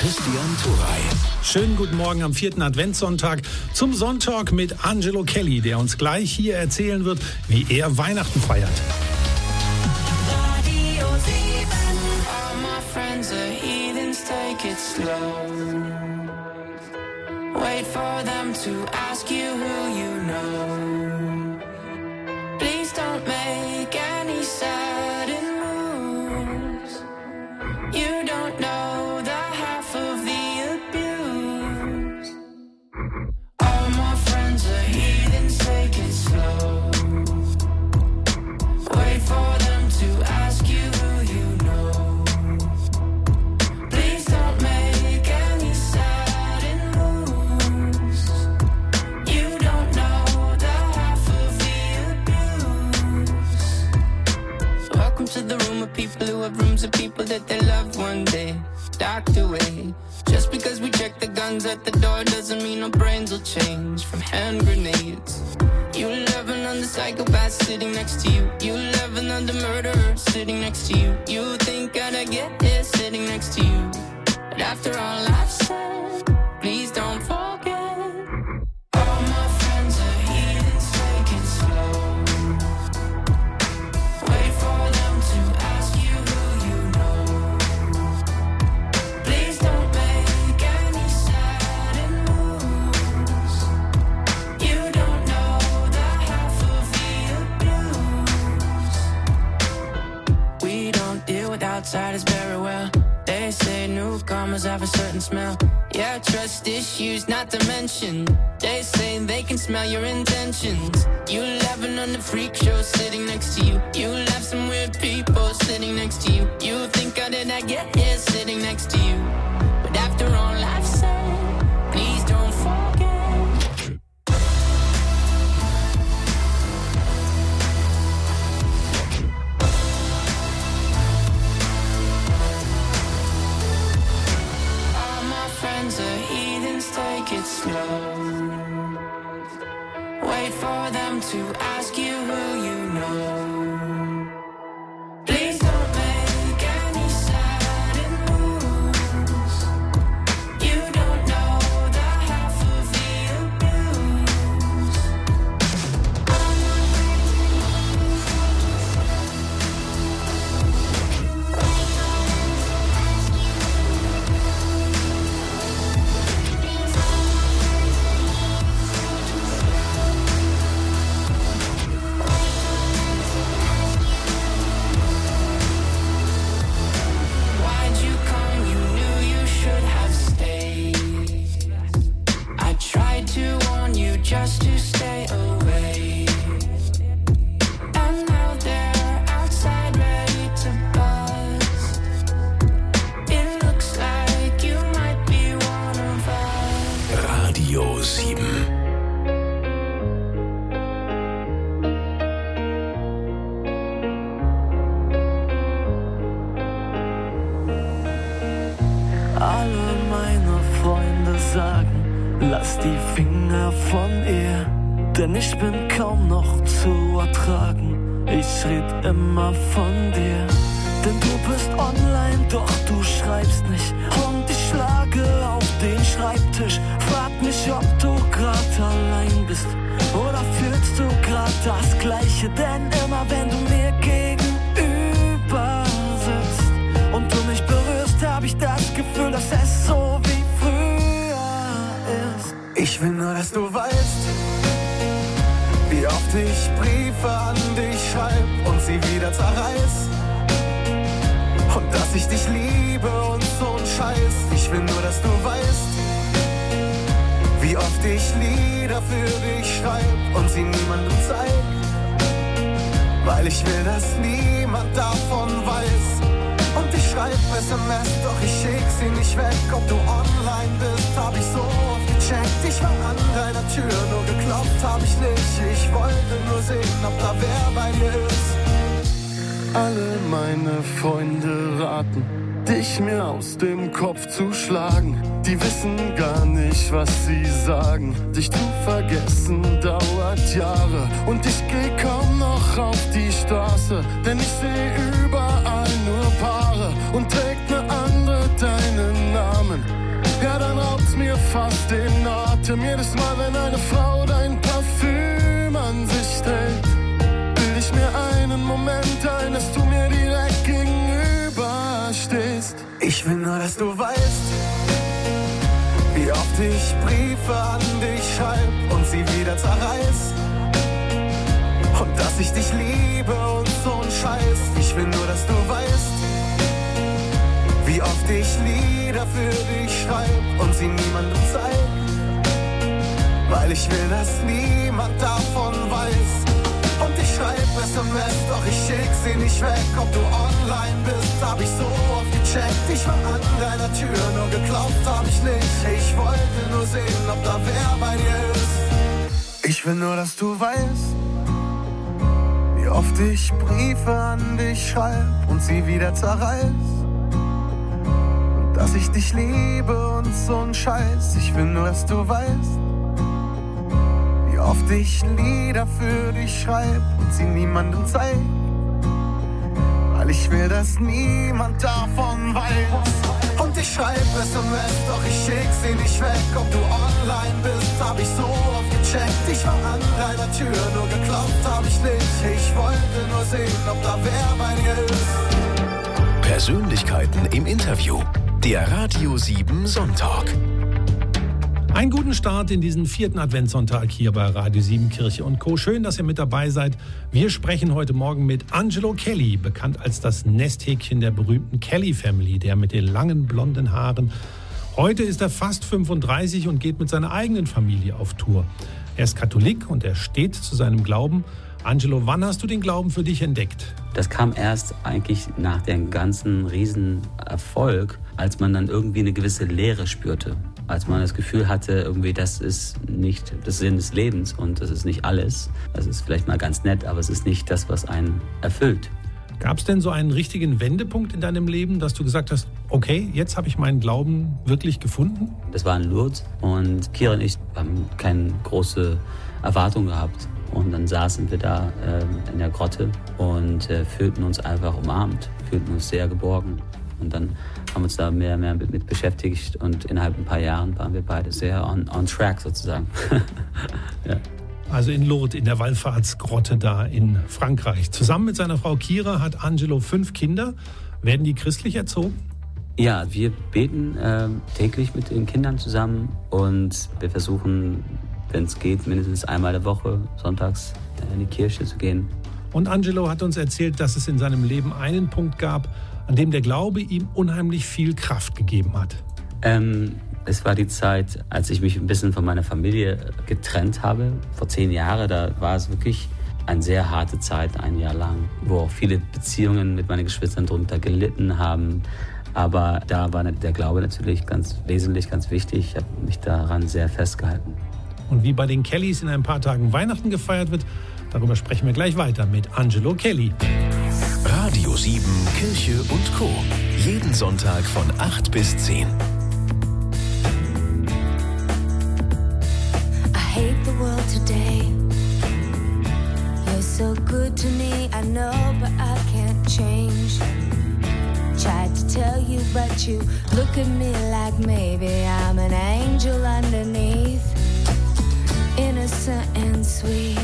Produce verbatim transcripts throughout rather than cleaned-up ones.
Christian Turay. Schönen guten Morgen am vierten Adventssonntag zum Sonntag mit Angelo Kelly, der uns gleich hier erzählen wird, wie er Weihnachten feiert. Radio sieben. All my friends are heathens, take it slow. Wait for them to ask you who you know. Please don't make any sudden moves. You don't know the half of the abuse. All my friends are heathens, take it slow. Wait for them to ask you who you know. Please don't make any sudden moves. You don't know the half of the abuse. Welcome to the room of people who have rooms of people that they love one day docked away. Just because we check the guns at the door doesn't mean our brains will change from hand grenades. You love another psychopath sitting next to you. You love another murderer sitting next to you. You think I'd get here sitting next to you. But after all I've said, please don't forget. All my friends are heathens, take it slow. Wait for them to ask you who you know. Please don't make any sudden moves. You don't know the half of the abuse. We don't deal with outsiders very well. They say newcomers have a certain smell. Yeah, trust issues not to mention. They say they can smell your intentions. You laughing on the freak show sitting next to you. You laugh some weird people sitting next to you. You think how did I get here sitting next to you? But after all I've said, please don't forget. All my friends are heathens, take it slow. Wait for them to ask you who you know. Please don't make any sudden moves. You don't know the half of the abuse. All my friends Why'd you come? You knew you should have stayed. I tried to warn you just to stay away. And now they're outside ready to bust. It looks like you might be one of us. Radio sieben. Alle meine Freunde sagen, lass die Finger von ihr, denn ich bin kaum noch zu ertragen. Ich red immer von dir, denn du bist online, doch du schreibst nicht. Und ich schlage auf den Schreibtisch, frag mich, ob du grad allein bist oder fühlst du grad das Gleiche, denn immer wenn du mir gegenüber sitzt und du mich berührst, hab ich das Gefühl, dass es so wie früher ist. Ich will nur, dass du weißt, wie oft ich Briefe an dich schreib und sie wieder zerreiß. Und dass ich dich liebe und so ein Scheiß. Ich will nur, dass du weißt, wie oft ich Lieder für dich schreib und sie niemandem zeig. Weil ich will, dass niemand davon weiß. Und ich schreib S M S, doch ich schick sie nicht weg. Ob du online bist, hab ich so oft gecheckt. Ich war an deiner Tür, nur geklopft hab ich nicht. Ich wollte nur sehen, ob da wer bei dir ist. Alle meine Freunde raten, dich mir aus dem Kopf zu schlagen. Die wissen gar nicht, was sie sagen. Dich zu vergessen dauert Jahre. Und ich geh kaum noch auf die Straße, denn ich seh überall nur Paare. Und trägt ne andere deinen Namen. fast den Atem. Jedes Mal, wenn eine Frau dein Parfüm an sich trägt, bild ich mir einen Moment ein, dass du mir direkt gegenüber stehst. Ich will nur, dass du weißt, wie oft ich Briefe an dich schreib und sie wieder zerreiß. Und dass ich dich liebe und so'n Scheiß. Ich will nur, dass du weißt, wie oft ich Lieder für dich schreib und sie niemandem zeig. Weil ich will, dass niemand davon weiß. Und ich schreib S M S, doch ich schick sie nicht weg. Ob du online bist, hab ich so oft gecheckt. Ich war an deiner Tür, nur geklopft hab ich nicht. Ich wollte nur sehen, ob da wer bei dir ist. Ich will nur, dass du weißt, wie oft ich Briefe an dich schreib und sie wieder zerreiß. Und dass ich dich liebe und so'n Scheiß. Ich will nur, dass du weißt, wie oft ich Lieder für dich schreib und sie niemandem zeig. Weil ich will, dass niemand davon weiß. Und ich schreib S M S, doch ich schick sie nicht weg. Ob du online bist, hab ich so oft gecheckt. Ich war an deiner Tür, nur geklopft hab ich nicht. Ich wollte nur sehen, ob da wer bei dir ist. Persönlichkeiten im Interview. Der Radio sieben Sonntag. Einen guten Start in diesen vierten Adventssonntag hier bei Radio sieben Kirche und Co. Schön, dass ihr mit dabei seid. Wir sprechen heute Morgen mit Angelo Kelly, bekannt als das Nesthäkchen der berühmten Kelly Family, der mit den langen blonden Haaren. Heute ist er fast fünfunddreißig und geht mit seiner eigenen Familie auf Tour. Er ist Katholik und er steht zu seinem Glauben. Angelo, wann hast du den Glauben für dich entdeckt? Das kam erst eigentlich nach dem ganzen Riesenerfolg, als man dann irgendwie eine gewisse Leere spürte. Als man das Gefühl hatte, irgendwie, das ist nicht der Sinn des Lebens und das ist nicht alles. Das ist vielleicht mal ganz nett, aber es ist nicht das, was einen erfüllt. Gab es denn so einen richtigen Wendepunkt in deinem Leben, dass du gesagt hast, okay, jetzt habe ich meinen Glauben wirklich gefunden? Das war in Lourdes und Kira und ich haben keine große Erwartung gehabt. Und dann saßen wir da äh, in der Grotte und äh, fühlten uns einfach umarmt, fühlten uns sehr geborgen. Und dann haben wir uns da mehr und mehr mit, mit beschäftigt und innerhalb ein paar Jahren waren wir beide sehr on, on track sozusagen. Ja. Also in Lourdes, in der Wallfahrtsgrotte da in Frankreich. Zusammen mit seiner Frau Kira hat Angelo fünf Kinder. Werden die christlich erzogen? Ja, wir beten äh, täglich mit den Kindern zusammen und wir versuchen, wenn es geht, mindestens einmal der Woche sonntags in die Kirche zu gehen. Und Angelo hat uns erzählt, dass es in seinem Leben einen Punkt gab, an dem der Glaube ihm unheimlich viel Kraft gegeben hat. Ähm, es war die Zeit, als ich mich ein bisschen von meiner Familie getrennt habe. Vor zehn Jahren, da war es wirklich eine sehr harte Zeit, ein Jahr lang, wo auch viele Beziehungen mit meinen Geschwistern darunter gelitten haben. Aber da war der Glaube natürlich ganz wesentlich, ganz wichtig. Ich habe mich daran sehr festgehalten. Und wie bei den Kellys in ein paar Tagen Weihnachten gefeiert wird, darüber sprechen wir gleich weiter mit Angelo Kelly. Radio sieben Kirche und Co. Jeden Sonntag von acht bis zehn. I hate the world today. You're so good to me, I know, but I can't change. Tried to tell you, but you look at me like maybe I'm an angel underneath. Innocent and sweet.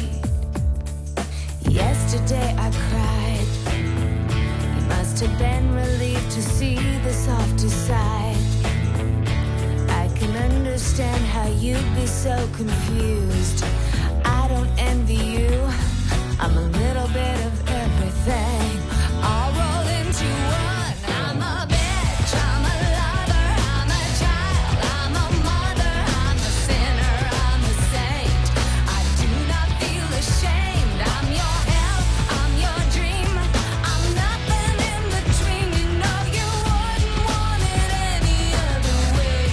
Yesterday I cried. You must have been relieved to see the softer side. I can understand how you'd be so confused. I don't envy you. I'm a little bit of everything, all rolled into one. I'm a bitch, I'm a lover, I'm a child, I'm a mother, I'm a sinner, I'm a saint. I do not feel ashamed. I'm your hell, I'm your dream. I'm nothing in between. You know you wouldn't want it any other way.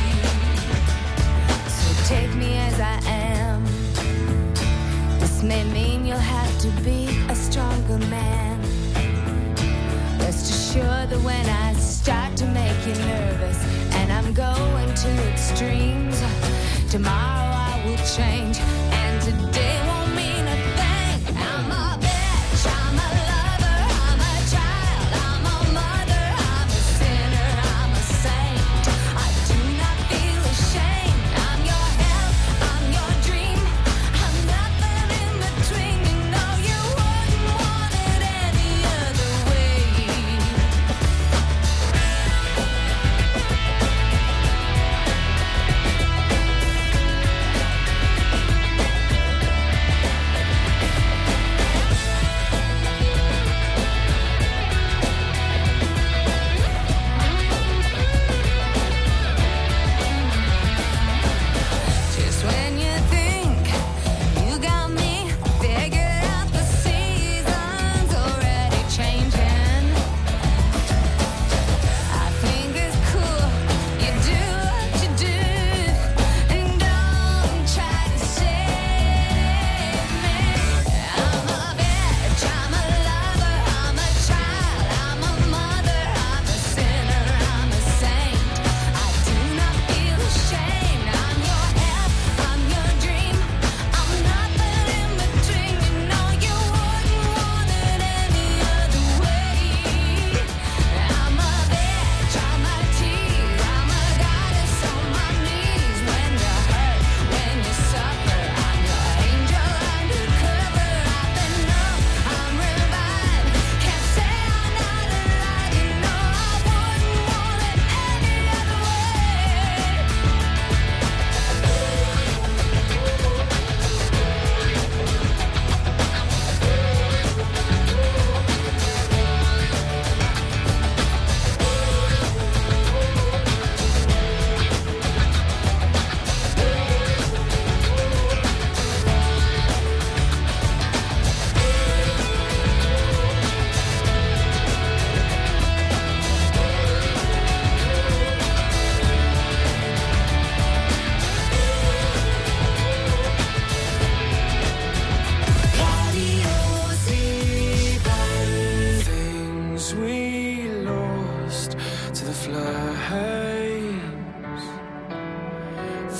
So take me as I am. This may mean you'll have to be a stronger man. Rest assured that when I start to make you nervous and I'm going to extremes, tomorrow I will change and today won't mean a thing. I'm a bitch, I'm a lover, I'm a child, I'm a mother, I'm a sinner, I'm a saint. I do not feel ashamed.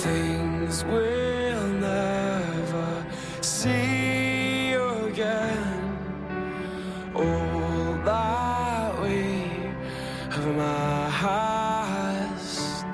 things we'll never see again. All that we have amassed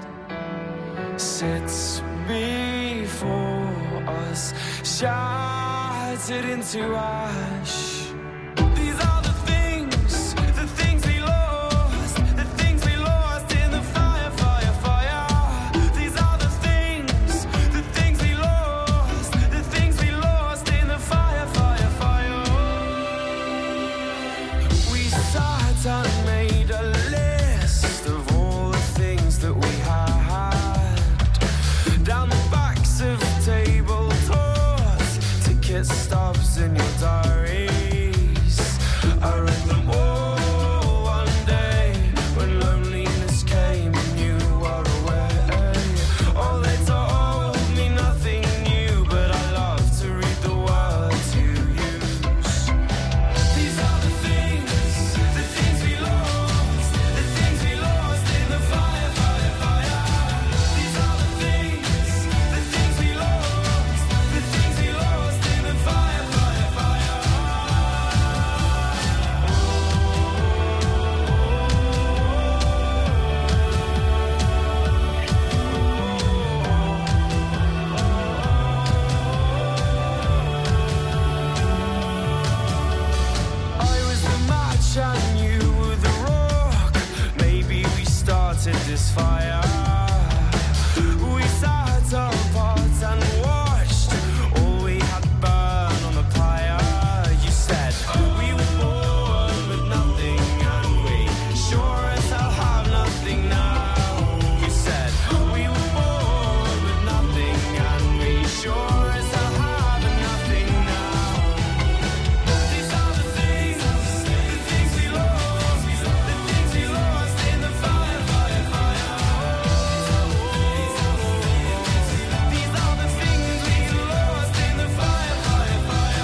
sits before us, shattered into ash. These are the things, the things we lost, the things we lost in the fire, fire, fire. These are the things, the things we lost, the things we lost in the fire, fire, fire. We sat and made a list of all the things that we had down the backs of tabletops, ticket stubs in your diaries. I read them all one day when loneliness came and you were away. Oh, they told me nothing new, but I love to read the words you use. These are the things, the things we lost, the things we lost in the fire, fire, fire. These are the things, the things we lost, the things we lost in the fire, fire, fire. I was the match and you were the rock. Maybe we started this fire. We sat apart and watched all we had burn on the pyre. You said we were born with nothing and we sure as hell have nothing now. You said we were born with nothing and we sure as hell have nothing now. These are the things, the things we lost, the things we lost in the fire, fire, fire. These are the things we lost in the fire, fire, fire.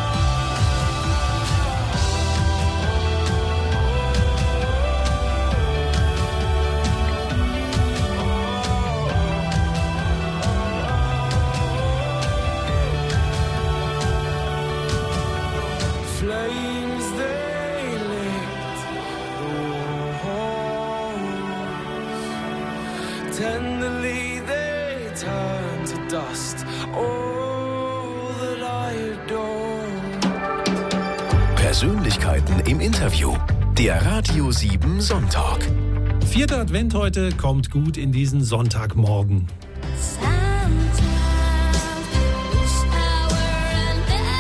Flames they licked the walls. Tenderly they turned to dust all that I adore. Persönlichkeiten im Interview. Der Radio sieben Sonntag. Vierter Advent heute, kommt gut in diesen Sonntagmorgen. Sometimes wish I were an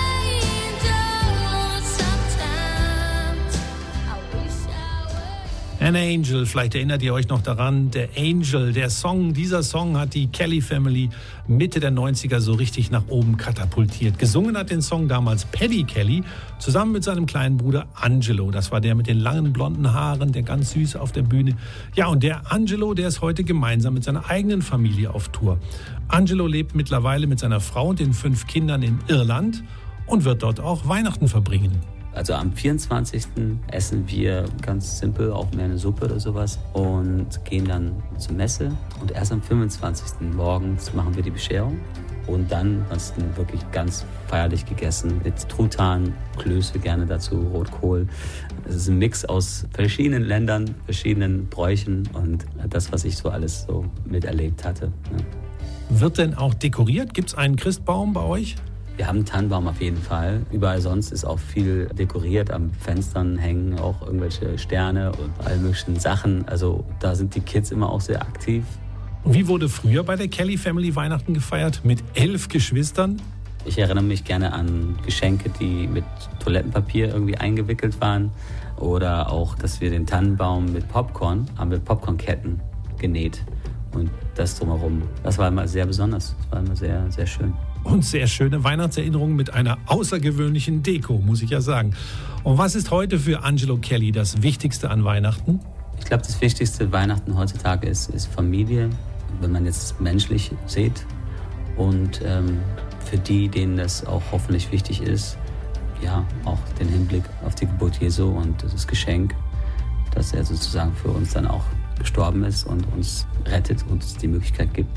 angel. Sometimes I wish I were. An Angel, vielleicht erinnert ihr euch noch daran, der Angel, der Song, dieser Song hat die Kelly Family Mitte der neunziger so richtig nach oben katapultiert. Gesungen hat den Song damals Paddy Kelly zusammen mit seinem kleinen Bruder Angelo. Das war der mit den langen blonden Haaren, der ganz süß auf der Bühne. Ja, und der Angelo, der ist heute gemeinsam mit seiner eigenen Familie auf Tour. Angelo lebt mittlerweile mit seiner Frau und den fünf Kindern in Irland und wird dort auch Weihnachten verbringen. Also am vierundzwanzigsten essen wir ganz simpel auch mehr eine Suppe oder sowas und gehen dann zur Messe. Und erst am fünfundzwanzigsten morgens machen wir die Bescherung. Und dann hast du wirklich ganz feierlich gegessen mit Truthahn, Klöße gerne dazu, Rotkohl. Es ist ein Mix aus verschiedenen Ländern, verschiedenen Bräuchen und das, was ich so alles so miterlebt hatte. Ja. Wird denn auch dekoriert? Gibt es einen Christbaum bei euch? Wir haben einen Tannenbaum auf jeden Fall. Überall sonst ist auch viel dekoriert. Am Fenstern hängen auch irgendwelche Sterne und all möglichen Sachen. Also da sind die Kids immer auch sehr aktiv. Und wie wurde früher bei der Kelly Family Weihnachten gefeiert? Mit elf Geschwistern? Ich erinnere mich gerne an Geschenke, die mit Toilettenpapier irgendwie eingewickelt waren. Oder auch, dass wir den Tannenbaum mit Popcorn, haben wir Popcornketten genäht. Und das drumherum, das war immer sehr besonders. Das war immer sehr, sehr schön. Und sehr schöne Weihnachtserinnerungen mit einer außergewöhnlichen Deko, muss ich ja sagen. Und was ist heute für Angelo Kelly das Wichtigste an Weihnachten? Ich glaube, das Wichtigste Weihnachten heutzutage ist, ist Familie, wenn man jetzt menschlich sieht. Und ähm, für die, denen das auch hoffentlich wichtig ist, ja, auch den Hinblick auf die Geburt Jesu und das Geschenk, dass er sozusagen für uns dann auch gestorben ist und uns rettet und uns die Möglichkeit gibt,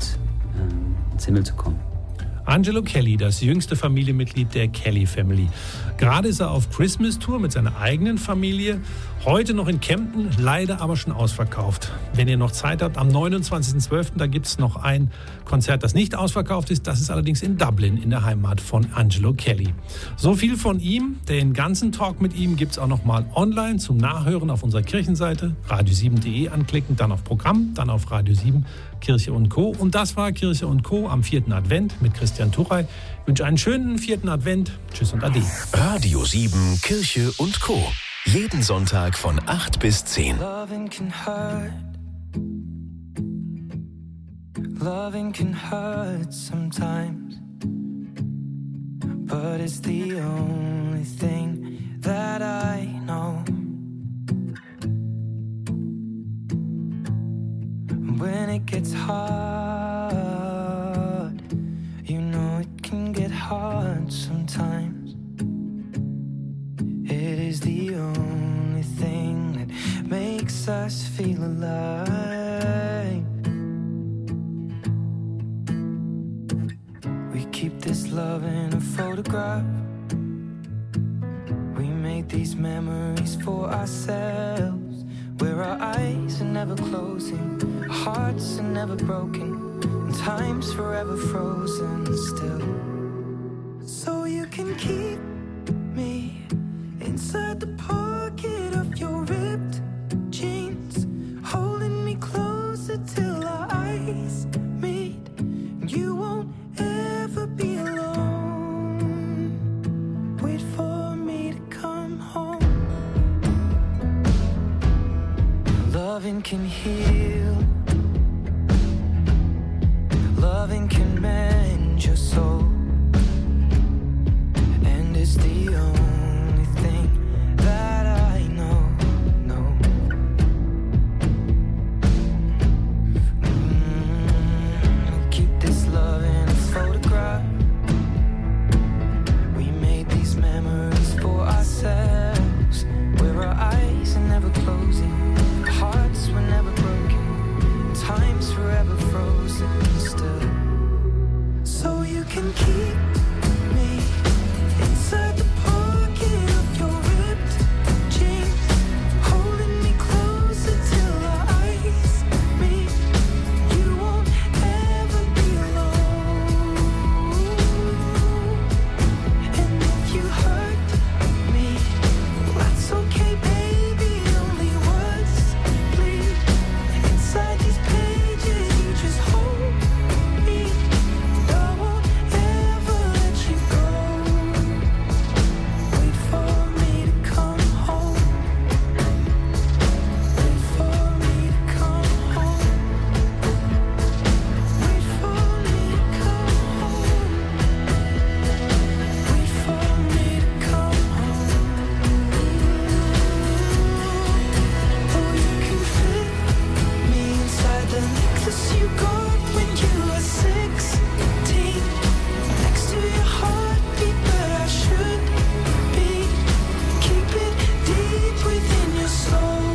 ähm, ins Himmel zu kommen. Angelo Kelly, das jüngste Familienmitglied der Kelly Family. Gerade ist er auf Christmas-Tour mit seiner eigenen Familie. Heute noch in Kempten, leider aber schon ausverkauft. Wenn ihr noch Zeit habt, am neunundzwanzigsten zwölften da gibt es noch ein Konzert, das nicht ausverkauft ist. Das ist allerdings in Dublin, in der Heimat von Angelo Kelly. So viel von ihm. Den ganzen Talk mit ihm gibt es auch noch mal online zum Nachhören auf unserer Kirchenseite. radio sieben punkt de anklicken, dann auf Programm, dann auf Radio sieben, Kirche und Co. Und das war Kirche und Co. am vierten Advent mit Christian Tuchey. Ich wünsche einen schönen vierten Advent. Tschüss und Ade. Radio sieben, Kirche und Co. Jeden Sonntag von acht bis zehn. Loving can hurt. Loving can hurt sometimes. But it's the only thing that I know. When it gets hard, you know it can get hard sometimes. It is the only thing that makes us feel alive. We keep this love in a photograph. We made these memories for ourselves, where our eyes are never closing, our hearts are never broken, and time's forever frozen still. So you can keep me inside the pocket of your ripped jeans, holding me closer till our eyes meet. You won't ever be alone. Wait for me to come home. Loving can heal. Loving can mend your soul. And it's the only thing that I know, know. Mm, keep this love in a photograph. We made these memories for ourselves, where our eyes are never closing, our hearts were never broken, time's forever frozen still. So you can keep me inside the pocket of your ripped jeans, holding me closer till our eyes meet. You won't ever be alone. And if you hurt me, well, that's okay, baby. Only words bleed inside these pages. You just hold me. I won't ever let you go. Wait for me to come home. Wait for me to come home. Wait for me to come home. Wait for me to come home. Oh, you can fit me inside the necklace you got when you were sixteen, next to your heartbeat where I should be. Keep it deep within your soul.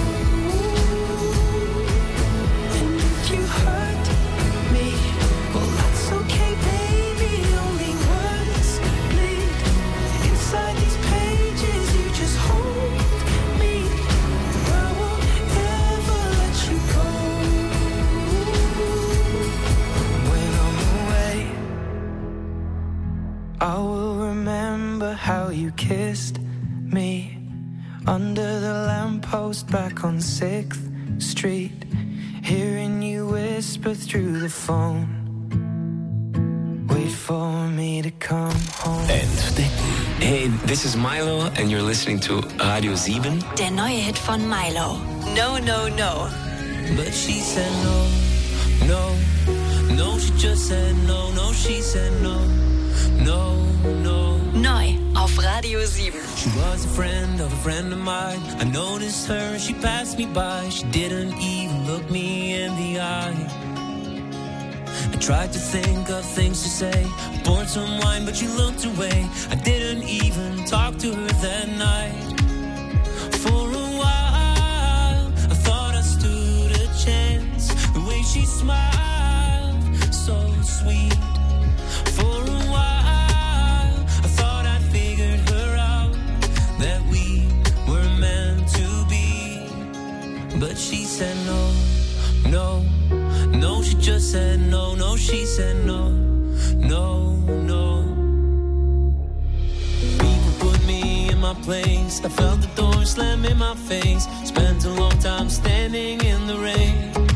And if you hurt me, well, that's okay, baby. Only words bleed inside these pages. You just hold me. I won't ever let you go. When I'm away, I will remember how you kissed me under the lamppost back on sixth street, hearing you whisper through the phone. Wait for me to come home. Entdecken. Hey, this is Milo and you're listening to Radio sieben. Der neue Hit von Milo. No, no, no. But she said no, no, no, she just said no, no, she said no, no, no. Neu auf Radio sieben. She was a friend of a friend of mine. I noticed her, she passed me by. She didn't even look me in the eye. I tried to think of things to say. I poured some wine, but she looked away. I didn't even talk to her that night. For a while, I thought I stood a chance. The way she smiled, so sweet. For a while, I thought I'd figured her out, that we were meant to be. But she said no, no, no, she just said no, no, she said no, no, no. People put me in my place, I felt the door slam in my face. Spent a long time standing in the rain.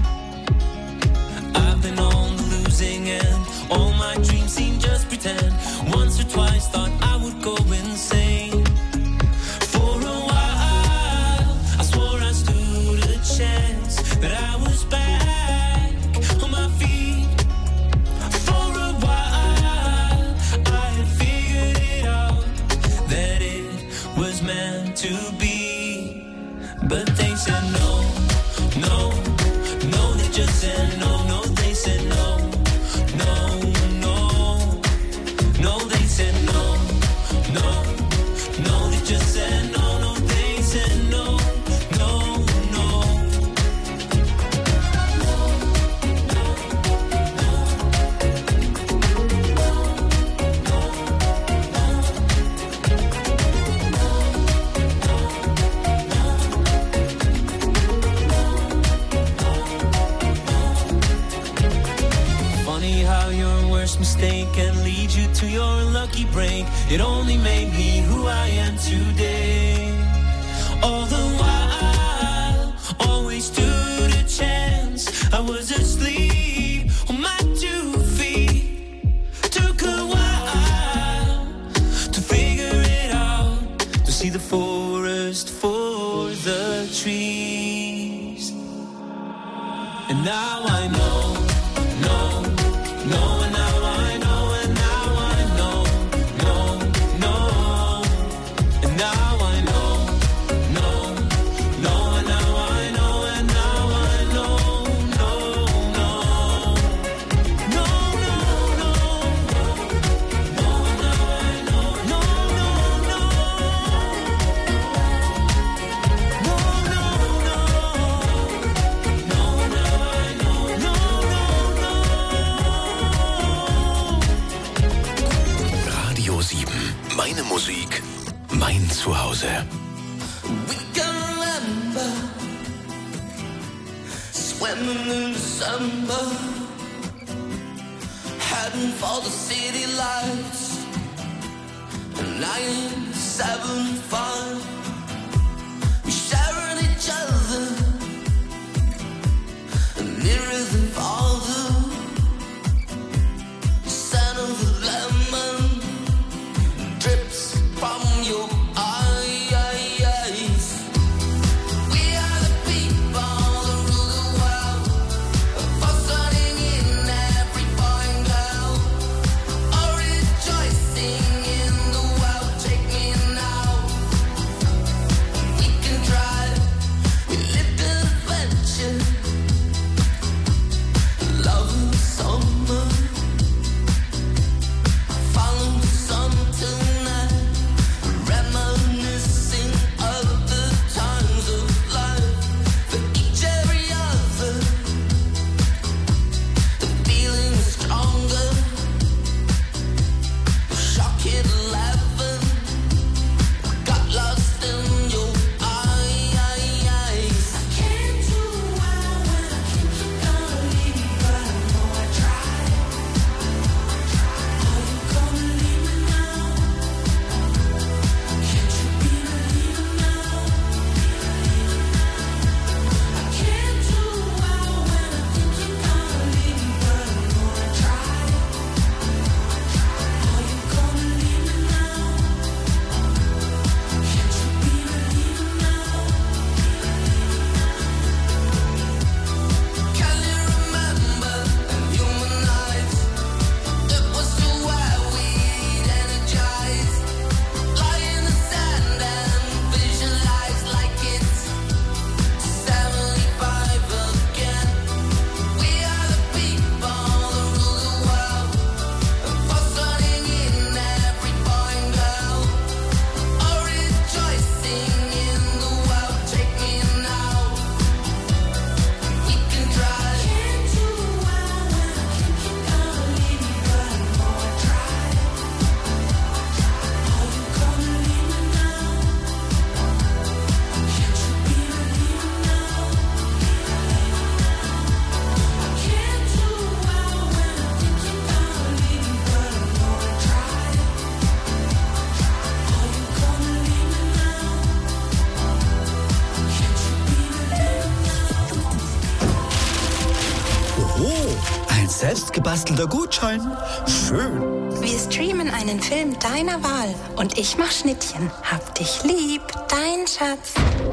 I've been on the losing end, all my dreams seem just pretend. Once or twice thought I would go insane. For a while, I swore I stood a chance, that I was back on my feet. For a while, I had figured it out, that it was meant to be. But they said no, no, no, they just said no, no, they said no, no, no, no, they said no, no, no, they just said no, no, they said no, no, no. Funny how your worst mistake can lead you to your lucky break. It only made me who I am today. All the while, always stood a chance. I was asleep on my two feet. Took a while to figure it out, to see the forest for the trees. And now I know, know, know, and now I know, and now I know, know, know, and now I know, know, know, and now I know, and now I know, know, know, no, no, no, no, now I know, no, no, no, no, no, no, no, now I know, no, no, no. Radio sieben. Meine Musik, mein Zuhause. We can remember swimming in December, heading for the city lights. Nine, seven, five. We sharing each other, nearer than farther. Scent of the lemon drips from your eyes. We are the people that rule the world, for starting in every boy and girl, all rejoicing in the world. Take me now, we can try, we live in adventure. selbstgebastelter Gutschein. Schön. Wir streamen einen Film deiner Wahl und ich mach Schnittchen. Hab dich lieb, dein Schatz.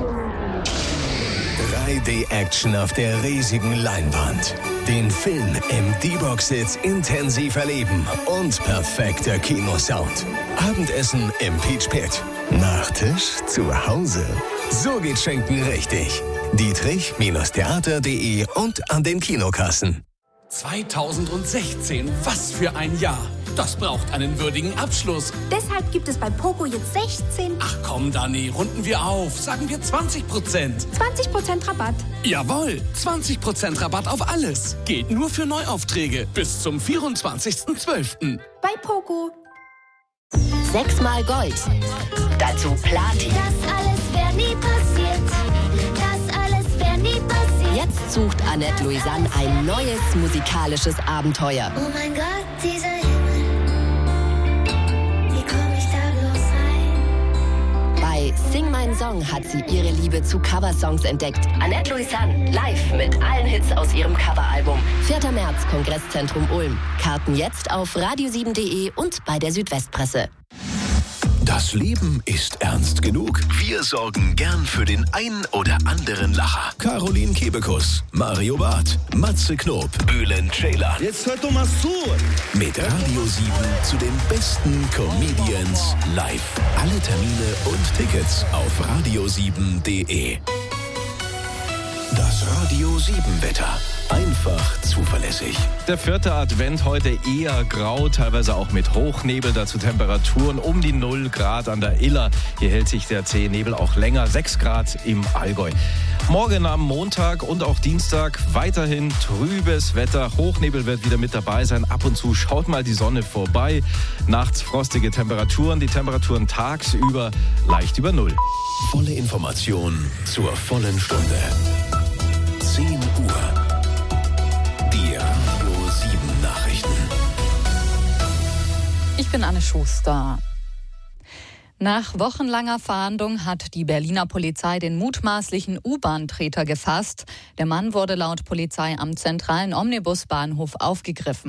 drei D-Action auf der riesigen Leinwand. Den Film im D-Box-Sitz intensiv erleben und perfekter Kinosound. Abendessen im Peach Pit. Nachtisch zu Hause. So geht Schenken richtig. Dietrich-theater punkt de und an den Kinokassen. zweitausendsechzehn, was für ein Jahr. Das braucht einen würdigen Abschluss. Deshalb gibt es bei Poco jetzt sechzehn. Ach komm, Dani, runden wir auf. Sagen wir zwanzig Prozent. zwanzig Prozent Rabatt. Jawohl, zwanzig Prozent Rabatt auf alles. Geht nur für Neuaufträge bis zum vierundzwanzigsten zwölften Bei Poco. Sechsmal Gold. Dazu Platin. Das alles wäre nie passiert. Das alles wäre nie passiert. Jetzt sucht Annette Louisanne ein neues musikalisches Abenteuer. Oh mein Gott, dieser Himmel. Wie komm ich da bloß rein? Bei Sing Mein Song hat sie ihre Liebe zu Coversongs entdeckt. Annette Louisanne live mit allen Hits aus ihrem Coveralbum. vierter März, Kongresszentrum Ulm. Karten jetzt auf radio sieben punkt de und bei der Südwestpresse. Das Leben ist ernst genug. Wir sorgen gern für den ein oder anderen Lacher. Caroline Kebekus, Mario Barth, Matze Knob, Bülent Ceylan. Jetzt hört doch mal zu. Mit Radio sieben zu den besten Comedians live. Alle Termine und Tickets auf radio sieben punkt de. Das Radio sieben Wetter. Einfach zuverlässig. Der vierte Advent heute eher grau, teilweise auch mit Hochnebel, dazu Temperaturen um die null Grad an der Iller. Hier hält sich der zähe Nebel auch länger, sechs Grad im Allgäu. Morgen am Montag und auch Dienstag weiterhin trübes Wetter. Hochnebel wird wieder mit dabei sein. Ab und zu schaut mal die Sonne vorbei. Nachts frostige Temperaturen, die Temperaturen tagsüber leicht über null. Volle Information zur vollen Stunde. zehn Uhr. Die Radio sieben Nachrichten. Ich bin Anne Schuster. Nach wochenlanger Fahndung hat die Berliner Polizei den mutmaßlichen U-Bahn-Täter gefasst. Der Mann wurde laut Polizei am zentralen Omnibusbahnhof aufgegriffen.